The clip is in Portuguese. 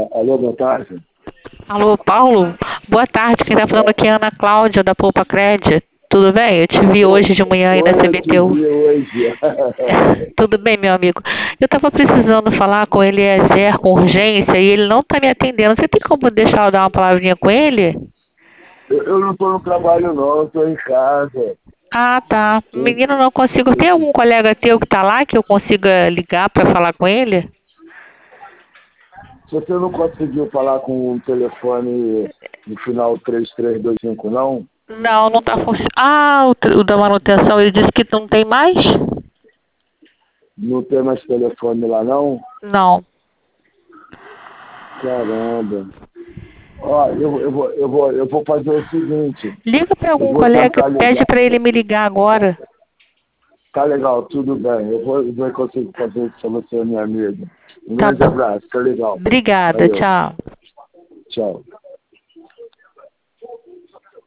Alô, boa tarde. Alô, Paulo? Boa tarde, quem tá falando aqui é a Ana Cláudia, da Poupa Cred. Tudo bem? Eu te vi hoje de manhã aí na Oi, eu te CBTU. vi hoje. Tudo bem, meu amigo? Eu tava precisando falar com ele, Zé, com urgência, e ele não tá me atendendo. Você tem como deixar eu dar uma palavrinha com ele? Eu não estou no trabalho, não, eu estou em casa. Ah, tá. Menino, não consigo. Tem algum colega teu que tá lá que eu consiga ligar pra falar com ele? Se você não conseguiu falar com o telefone no final 3325, não? Não, não tá funcionando. Ah, o da manutenção, ele disse que não tem mais? Não tem mais telefone lá, não? Não. Caramba. Ó, eu vou fazer o seguinte. Liga pra Eu algum vou colega, tentar pede ligar. pra ele me ligar agora. Tá legal, tudo bem. Eu vou conseguir fazer isso pra você, minha amiga. Um Tá grande bom. abraço, tá legal. Obrigada, Valeu. tchau. Tchau.